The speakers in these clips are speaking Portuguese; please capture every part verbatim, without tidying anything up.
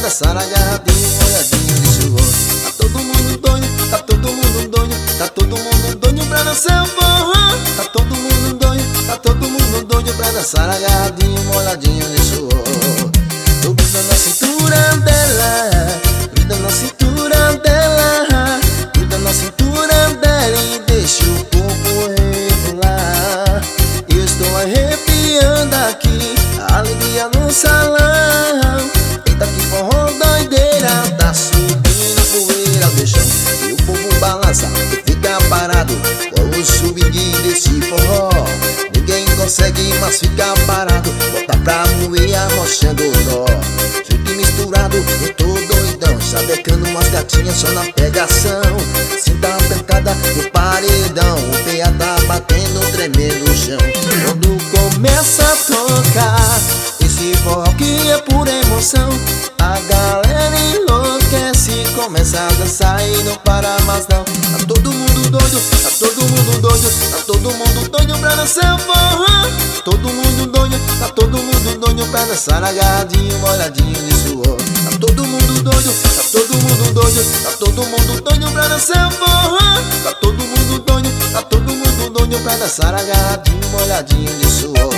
dançar agarradinho, molhadinho de suor. Tá todo mundo doido, tá todo mundo doido, tá todo mundo doido pra dançar forró. Tá todo mundo doido, tá todo mundo doido pra dançar agarradinho, molhadinho de suor. Tô grudando na cintura dela, grudando na cintura dela, grudando na cintura dela e deixa o corpo rebolar. Eu estou arrepiando aqui, a alegria no salão. Eita que forró doideira, tá subindo poeira do chão. E o povo balança e fica parado com o swing desse forró. Ninguém consegue mais ficar parado, bota pra moer amochando o nó. Junto e misturado, eu tô doidão, chavecando umas gatinhas só na pegação. Sinta a pancada no paredão, o P A tá batendo, tremendo o chão. Quando começa a tocar esse forró que é pura emoção, a galera enlouquece, começa a dançar e não para mais não. Tá todo mundo doido, tá todo mundo doido, tá todo mundo doido pra dançar forró. Todo mundo doido, tá todo mundo doido pra dançar agarradinho, molhadinho de suor. Tá todo mundo doido, tá todo mundo doido, tá todo mundo doido pra dançar forró. Tá todo mundo doido, tá todo mundo doido pra dançar agarradinho, molhadinho de suor.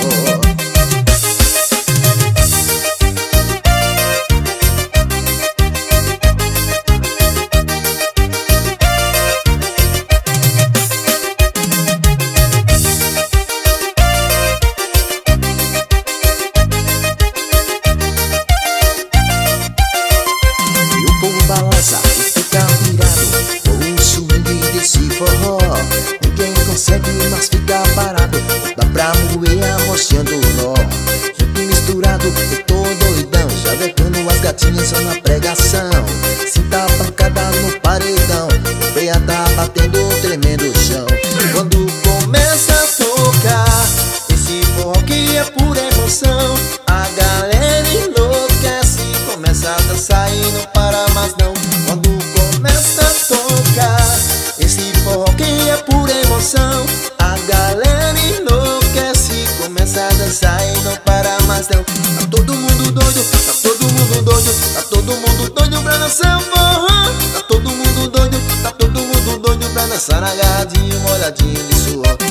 Balança e fica virado com o swing desse forró. Ninguém consegue mais ficar parado, dá pra moer amochando o nó. Junto e misturado, eu tô doidão, chavecando as gatinhas só na pregação. Sinta a pancada no paredão, o P A tá batendo, tremendo o chão. Quando começa a tocar esse forró que é pura emoção, a galera enlouquece, começa a dançar e não para mais não. Quando começa a tocar esse forró que é pura emoção, a galera enlouquece, começa a dançar e não para mais não. Tá todo mundo doido, tá todo mundo doido, tá todo mundo doido pra dançar forró. Tá todo mundo doido, tá todo mundo doido pra dançar agarradinho, molhadinho de suor.